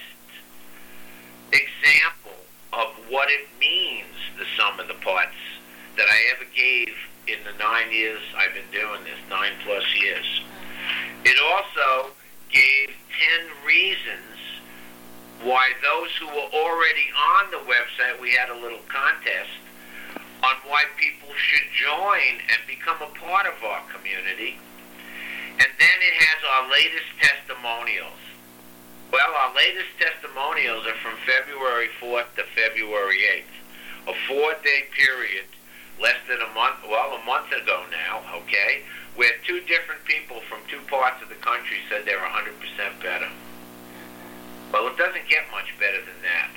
example of what it means, the sum of the parts, that I ever gave in the 9 years I've been doing this, 9+ years. It also gave 10 reasons why those who were already on the website, we had a little contest on why people should join and become a part of our community. And then it has our latest testimonials. Well, our latest testimonials are from February 4th to February 8th, a 4-day period, less than a month ago now, okay, where 2 different people from 2 parts of the country said they're 100% better. Well, it doesn't get much better than that.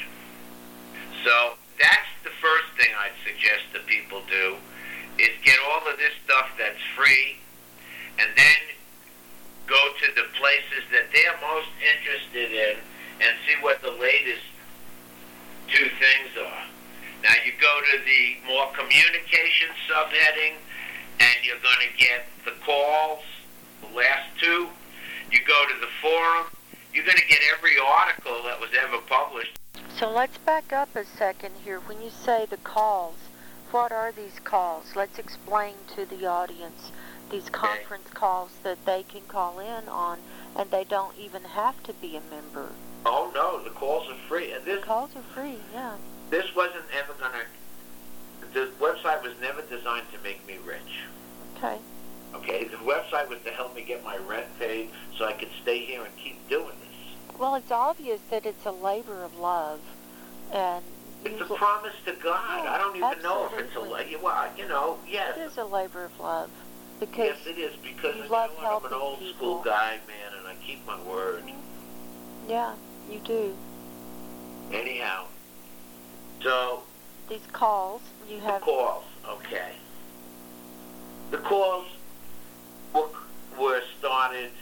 So that's the first thing I'd suggest that people do, is get all of this stuff that's free, and then go to the places that they're most interested in and see what the latest 2 things are. Now you go to the more communication subheading, and you're going to get the calls, the last 2. You go to the forum, you're going to get every article that was ever published. So let's back up a second here. When you say the calls, what are these calls? Let's explain to the audience these conference calls that they can call in on, and they don't even have to be a member. Oh no, the calls are free. And the calls are free, yeah. This wasn't ever the website was never designed to make me rich. Okay, the website was to help me get my rent paid so I could stay here and keep doing this. Well, it's obvious that it's a labor of love, and it's a promise to God. I don't even know if it's a yes. It is a labor of love. Because yes, it is, because I'm an old school guy, man, and I keep my word. Yeah, you do. Anyhow, so these calls, you have... The calls, okay. The calls were started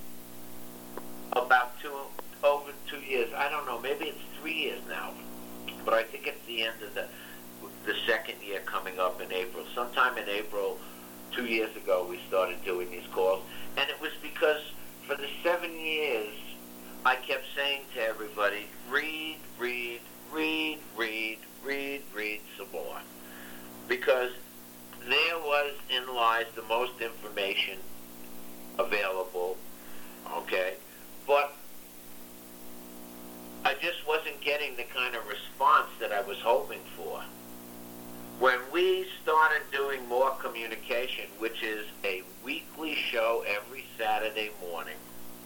about over 2 years. I don't know, maybe it's 3 years now, but I think it's the end of the second year coming up in April. Sometime in April 2 years ago, we started doing these calls, and it was because for the 7 years, I kept saying to everybody, read some more, because therein lies the most information available, okay, but I just wasn't getting the kind of response that I was hoping for. When we started doing More Communication, which is a weekly show every Saturday morning,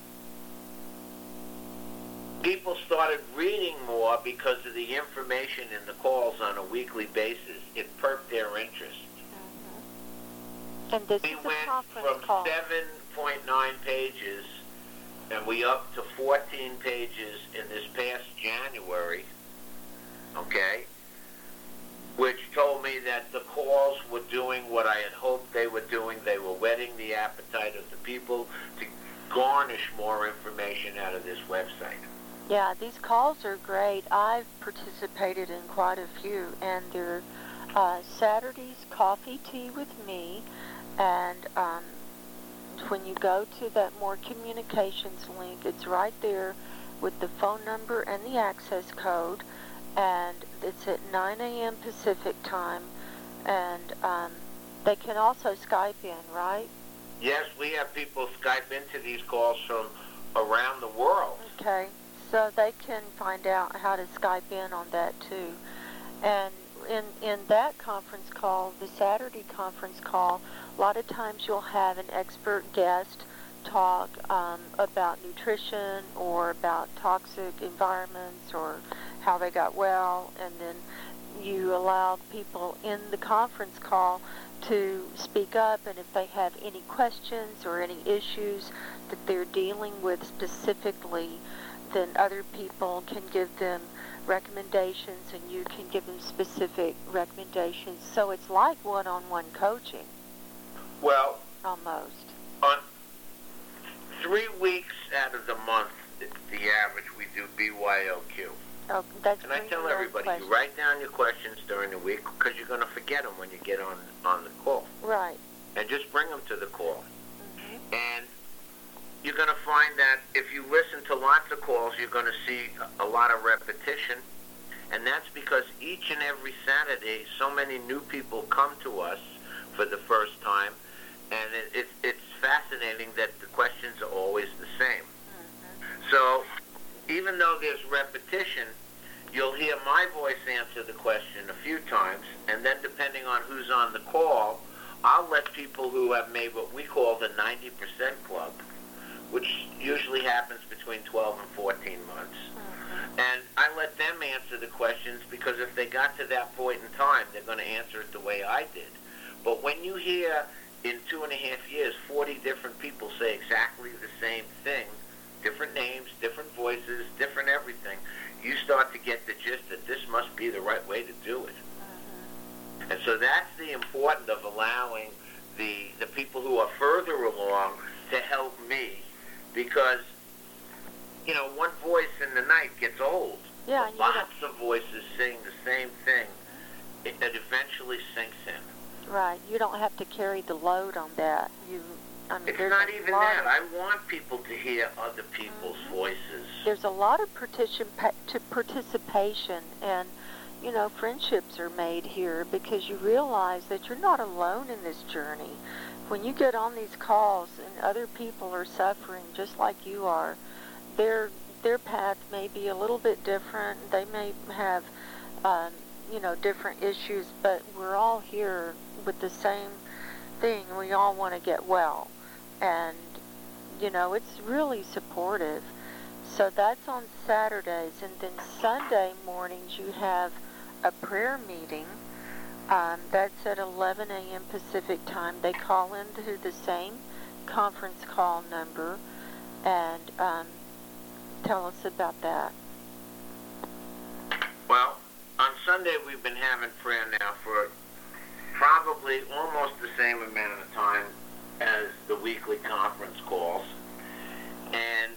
people started reading more because of the information in the calls on a weekly basis. It perked their interest. And this we is went a conference from call. 7.9 pages, and we up to 14 pages in this past January, okay, which told me that the calls were doing what I had hoped they were doing. They were whetting the appetite of the people to garnish more information out of this website. Yeah, these calls are great. I've participated in quite a few, and they're Saturday's Coffee Tea with Me, and when you go to that More Communications link, it's right there with the phone number and the access code, and it's at 9 a.m. Pacific time, and they can also Skype in, right? Yes, we have people Skype into these calls from around the world. Okay, so they can find out how to Skype in on that too. And in that conference call, the Saturday conference call, a lot of times you'll have an expert guest talk about nutrition or about toxic environments or how they got well, and then you allow people in the conference call to speak up, and if they have any questions or any issues that they're dealing with specifically, then other people can give them recommendations, and you can give them specific recommendations. So it's like one-on-one coaching. Well, almost. On 3 weeks out of the month, the average, we do BYOQ. Oh, that's and I tell everybody, you write down your questions during the week because you're going to forget them when you get on the call. Right. And just bring them to the call. Mm-hmm. And you're going to find that if you listen to lots of calls, you're going to see a lot of repetition. And that's because each and every Saturday, so many new people come to us for the first time. And it's fascinating that the questions are always the same. Mm-hmm. So even though there's repetition, you'll hear my voice answer the question a few times, and then depending on who's on the call, I'll let people who have made what we call the 90% club, which usually happens between 12 and 14 months. Mm-hmm. And I let them answer the questions because if they got to that point in time, they're going to answer it the way I did. But when you hear in 2.5 years 40 different people say exactly the same thing, different names, different voices, different everything, you start to get the gist that this must be the right way to do it. Mm-hmm. And so that's the importance of allowing the people who are further along to help me, because, you know, one voice in the night gets old. Yeah, lots of voices saying the same thing. It eventually sinks in. Right. You don't have to carry the load on that. It's not even that. I want people to hear other people's voices. There's a lot of participation, and, you know, friendships are made here because you realize that you're not alone in this journey. When you get on these calls and other people are suffering just like you are, their path may be a little bit different. They may have, you know, different issues, but we're all here with the same thing. We all want to get well. And, you know, it's really supportive. So that's on Saturdays. And then Sunday mornings you have a prayer meeting. That's at 11 a.m. Pacific time. They call into the same conference call number and tell us about that. Well, on Sunday we've been having prayer now for probably almost the same amount of time as the weekly conference calls. And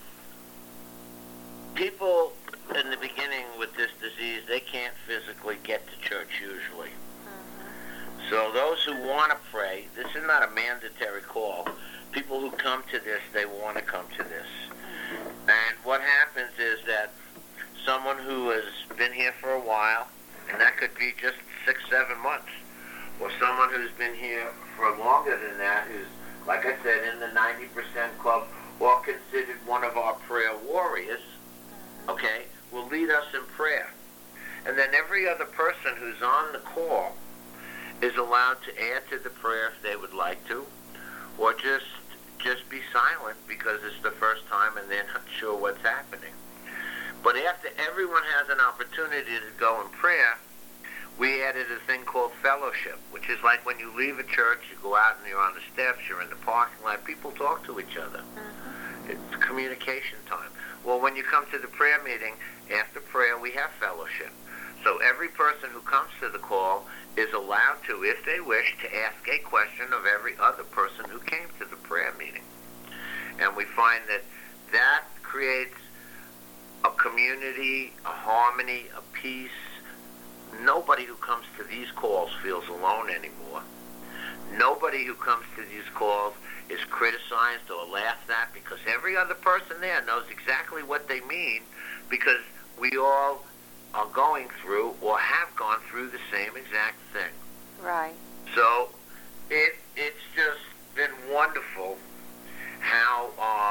people in the beginning with this disease, they can't physically get to church usually. Mm-hmm. So those who want to pray, this is not a mandatory call. People who come to this, they want to come to this. And what happens is that someone who has been here for a while, and that could be just 6-7 months, or someone who's been here for longer than that, who's, like I said, in the 90% club, or considered one of our prayer warriors, okay, will lead us in prayer. And then every other person who's on the call is allowed to add to the prayer if they would like to, or just be silent because it's the first time and they're not sure what's happening. But after everyone has an opportunity to go in prayer, we added a thing called fellowship, which is like when you leave a church, you go out and you're on the steps, you're in the parking lot, people talk to each other. Mm-hmm. It's communication time. Well, when you come to the prayer meeting, after prayer, we have fellowship. So every person who comes to the call is allowed to, if they wish, to ask a question of every other person who came to the prayer meeting. And we find that that creates a community, a harmony, a peace. Nobody who comes to these calls feels alone anymore. Nobody who comes to these calls is criticized or laughed at, because every other person there knows exactly what they mean, because we all are going through or have gone through the same exact thing. Right. So it's just been wonderful how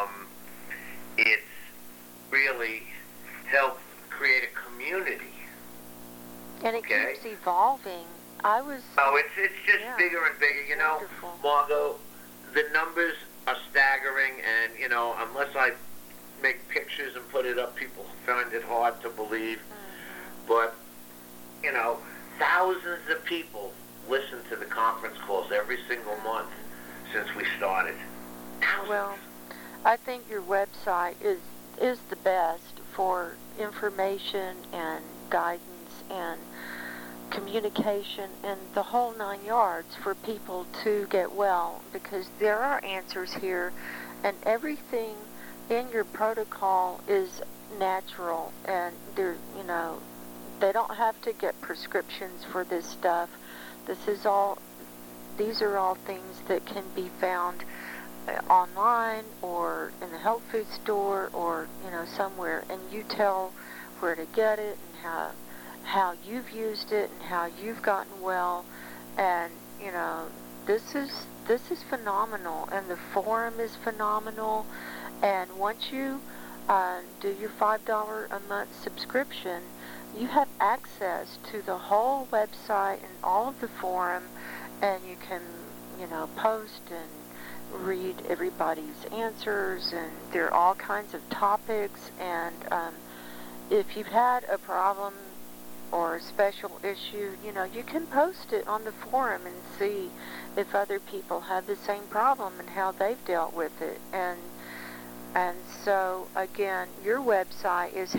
it's really helped create a community. And it keeps evolving. It's just bigger and bigger. You know, Margot, the numbers are staggering, and, you know, unless I make pictures and put it up, people find it hard to believe. Mm-hmm. But, you know, thousands of people listen to the conference calls every single month since we started. Thousands. Well, I think your website is the best for information and guidance and communication and the whole 9 yards for people to get well, because there are answers here, and everything in your protocol is natural, and they don't have to get prescriptions for this stuff. These are all things that can be found online or in the health food store or somewhere, and you tell where to get it and how you've used it and how you've gotten well, and this is phenomenal, and the forum is phenomenal. And once you do your $5 a month subscription, you have access to the whole website and all of the forum, and you can post and read everybody's answers, and there are all kinds of topics. And if you've had a problem or a special issue, you can post it on the forum and see if other people have the same problem and how they've dealt with it. And so, again, your website is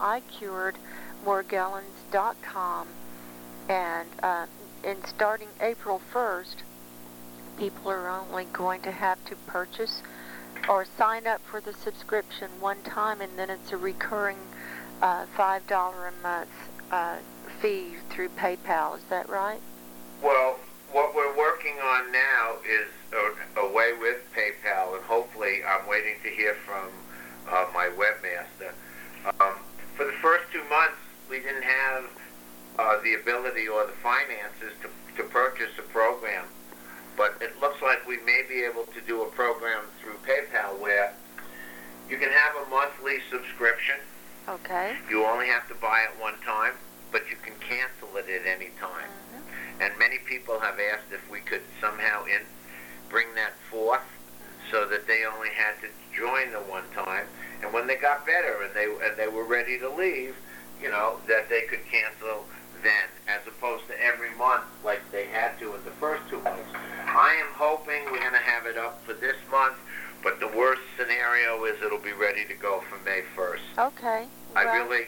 howicuredmorgellons.com, and starting April 1st, people are only going to have to purchase or sign up for the subscription one time, and then it's a recurring $5 a month fee through PayPal. Is that right? Well, what we're working on now is a way with PayPal, and hopefully I'm waiting to hear from my webmaster. For the first 2 months, we didn't have the ability or the finances to purchase a program, but it looks like we may be able to do a program through PayPal where you can have a monthly subscription. Okay. You only have to buy it one time, but you can cancel it at any time. Mm-hmm. And many people have asked if we could somehow bring that forth so that they only had to join the one time, and when they got better and they were ready to leave, that they could cancel then, as opposed to every month like they had to in the first 2 months. I am hoping we're going to have it up for this month, but the worst scenario is it'll be ready to go for May 1st. Okay. I really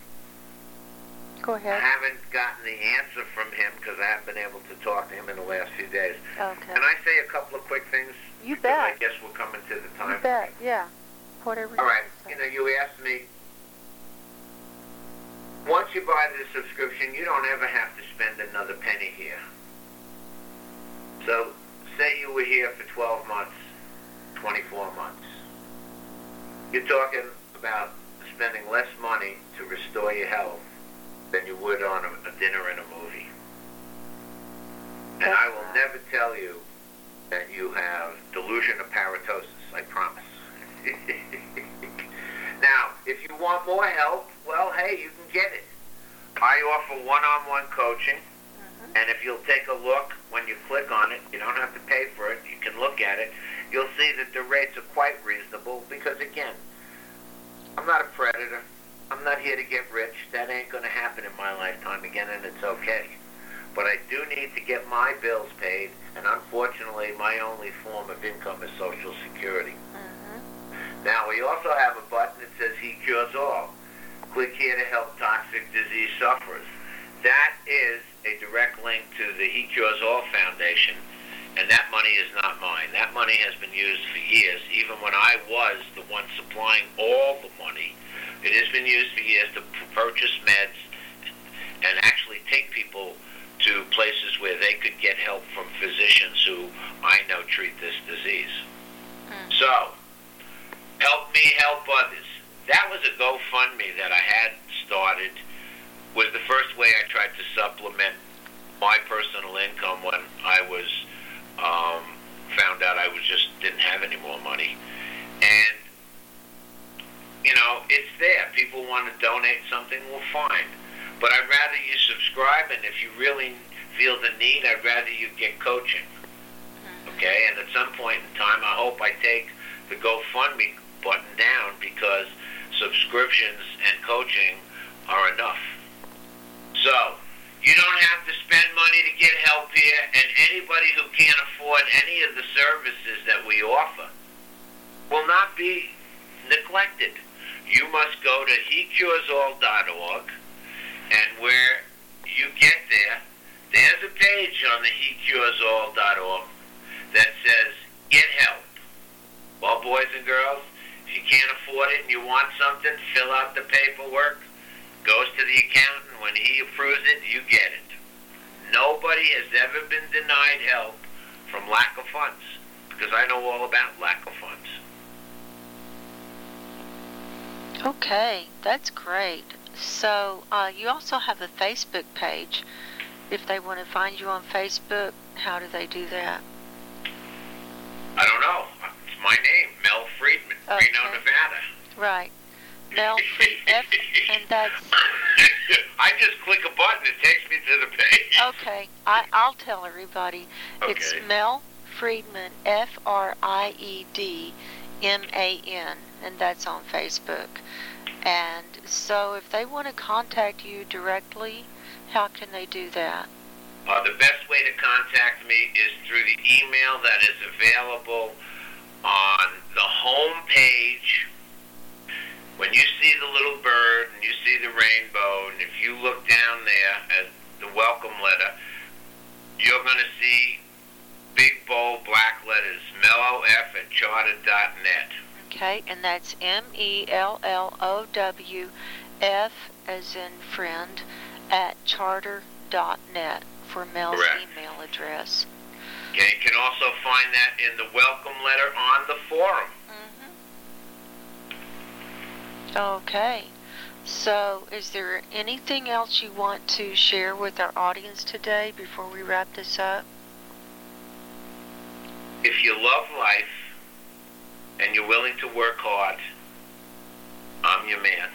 go ahead. haven't gotten the answer from him because I haven't been able to talk to him in the last few days. Okay. Can I say a couple of quick things? You bet. I guess we're coming to the time. You bet, yeah. Whatever. All right. You You asked me, once you buy the subscription, you don't ever have to spend another penny here. So, say you were here for 12 months, 24 months. You're talking about spending less money to restore your health than you would on a dinner and a movie. And I will never tell you that you have delusion of paratosis, I promise. Now, if you want more help, well, hey, you can get it. I offer one-on-one coaching, and if you'll take a look when you click on it, you don't have to pay for it, you can look at it, you'll see that the rates are quite reasonable because, again, I'm not a predator. I'm not here to get rich. That ain't going to happen in my lifetime again, and it's okay. But I do need to get my bills paid, and unfortunately, my only form of income is Social Security. Now, we also have a button that says He Cures All. Click here to help toxic disease sufferers. That is a direct link to the He Cures All Foundation, and that money is not mine. That money has been used for years, even when I was the one supplying all the money. It has been used for years to purchase meds and actually take people to places where they could get help from physicians who I know treat this disease. So, help me help others. That was a GoFundMe that I had started. Was the first way I tried to supplement my personal income when I was found out I didn't have any more money. And it's there. People want to donate something, well, fine. But I'd rather you subscribe, and if you really feel the need, I'd rather you get coaching. Okay? And at some point in time, I hope I take the GoFundMe button down because subscriptions and coaching are enough. So, you don't have to spend money to get help here, and anybody who can't afford any of the services that we offer will not be neglected. you must go to hecuresall.org, and where you get there, there's a page on the hecuresall.org that says, get help. Well, boys and girls, if you can't afford it and you want something, fill out the paperwork, goes to the accountant. When he approves it, you get it. Nobody has ever been denied help from lack of funds, because I know all about lack of funds. Okay, that's great. So you also have a Facebook page. If they want to find you on Facebook, how do they do that? I don't know. It's my name, Mel Friedman, Okay. Reno, Nevada. Right. Mel Friedman, and that's... I just click a button, it takes me to the page. Okay, I'll tell everybody. Okay. It's Mel Friedman, Friedman, and that's on Facebook. And so if they want to contact you directly, how can they do that? The best way to contact me is through the email that is available on the home page. When you see the little bird and you see the rainbow, and if you look down there at the welcome letter, you're going to see big, bold, black letters, mellof@charter.net. Okay, and that's MELLOWF as in friend at charter.net for Mel's Correct. email address. Okay, you can also find that in the welcome letter on the forum. Okay, so is there anything else you want to share with our audience today before we wrap this up? If you love life and you're willing to work hard, I'm your man.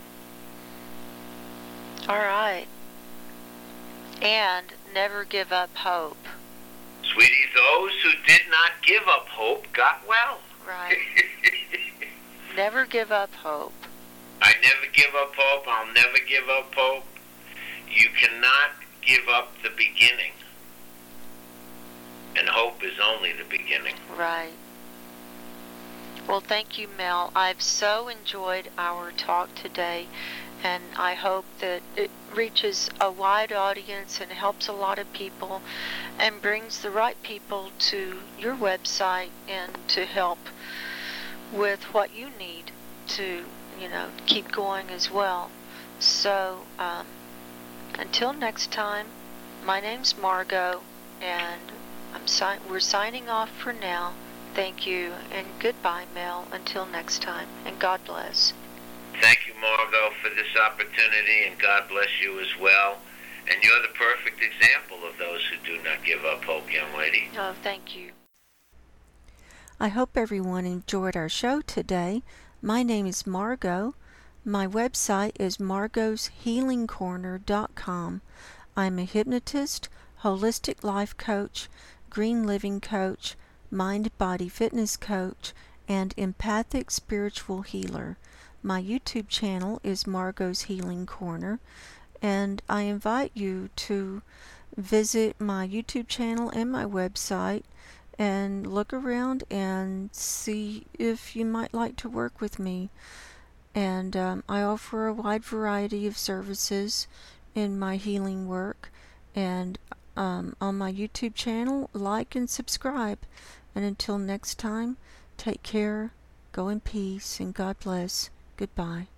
All right. And never give up hope. Sweetie, those who did not give up hope got well. Right. Never give up hope. I never give up hope. I'll never give up hope. You cannot give up the beginning. And hope is only the beginning. Right. Well, thank you, Mel. I've so enjoyed our talk today, and I hope that it reaches a wide audience and helps a lot of people and brings the right people to your website and to help with what you need to, keep going as well. So, until next time, my name's Margot, and we're signing off for now. Thank you, and goodbye, Mel. Until next time, and God bless. Thank you, Margot, for this opportunity, and God bless you as well. And you're the perfect example of those who do not give up hope, young lady. Oh, thank you. I hope everyone enjoyed our show today. My name is Margot. My website is margoshealingcorner.com. I'm a hypnotist, holistic life coach, green living coach, mind-body fitness coach, and empathic spiritual healer. My YouTube channel is Margot's Healing Corner, and I invite you to visit my YouTube channel and my website and look around and see if you might like to work with me. And I offer a wide variety of services in my healing work. And on my YouTube channel, like and subscribe. And until next time, take care, go in peace, and God bless. Goodbye.